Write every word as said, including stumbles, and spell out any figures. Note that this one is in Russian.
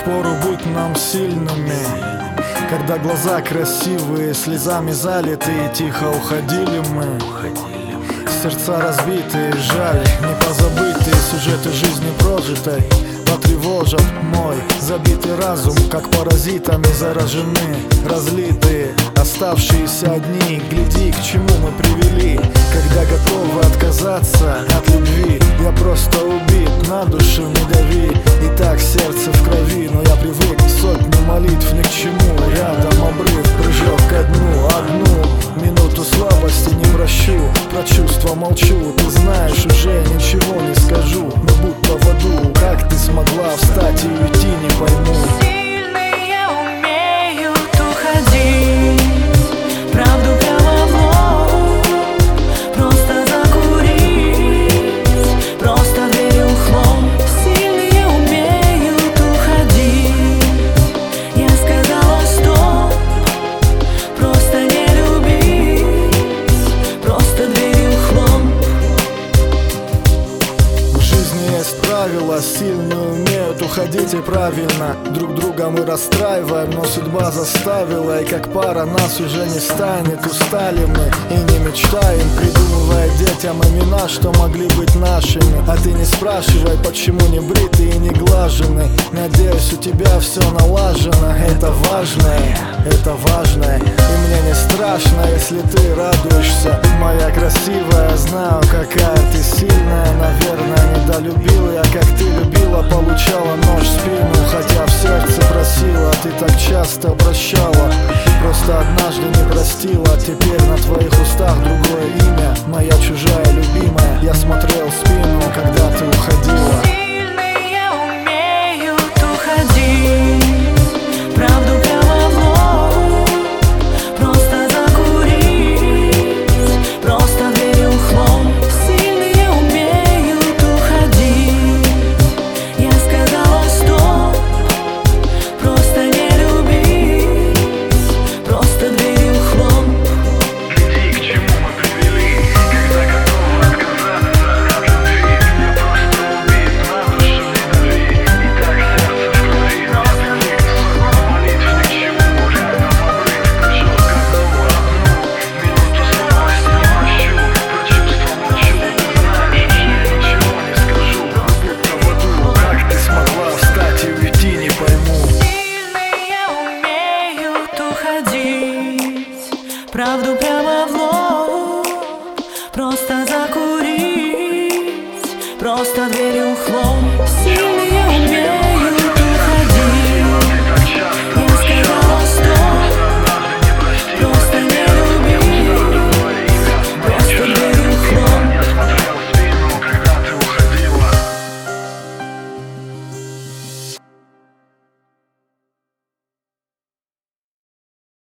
впору быть нам сильными, когда глаза красивые, слезами залитые, тихо уходили мы. Сердца разбитые, жаль, не позабытые сюжеты жизни прожитой потревожат мой забитый разум, как паразитами заражены, разлитые, оставшиеся одни. Гляди, к чему мы привели, когда готовы отказаться от любви. Я просто убит, на душу не дави, и так сердце в крови. Но я привык, сотни молитв ни к чему, рядом обрыв, прыжок ко дну. Одну минуту слабости не прощу, про чувства молчу. Ты знаешь, уже ничего не скажу, мы будто в аду. Как ты смогла встать и уйти, не пойму. Сильные умеют уходить, правду прямо в лоб, просто закурить, просто дверью хлоп. Сильные умеют уходить, я сказала стоп, просто не любить, просто дверью хлоп. В жизни есть правила, сильные умеют уходить и правильно. Друг друга мы расстраиваем, но судьба заставила, и как пара нас уже не станет. Устали мы и не мечтаем, придумывая детям имена, что могли быть нашими. А ты не спрашивай, почему не бритый и не глаженный. Надеюсь, у тебя все налажено. Это важное, это важное, и мне не страшно, если ты радуешься. Моя красивая, знаю, какая ты сильная. Наверное, недолюбил я, как ты любила, получала нож в спину, хотя в сердце просила. Ты так часто прощала, просто однажды не простила. Теперь на твоих устах другое имя, моя чужая любимая. Я смотрел в спину, когда ты уходила. Сильные умеют уходить, правду прямо в лоб, просто закурить, просто дверью хлоп. Сильные умеют уходить, я сказала стоп, просто не любить, просто дверью хлоп. Гляди, к чему мы привели, когда готовы отказаться от любви. Я просто убит, на душу не дави, и так сердце в крови. Я привык, сотни молитв ни к чему, рядом обрыв, прыжок ко дну. Одну минуту слабости не прощу, про чувства молчу. Ты знаешь, уже ничего не скажу, будто в аду. Как ты смогла встать и уйти, не пойму. Сильные умеют уходить, правду прямо в лоб, просто закурить, просто дверью хлоп.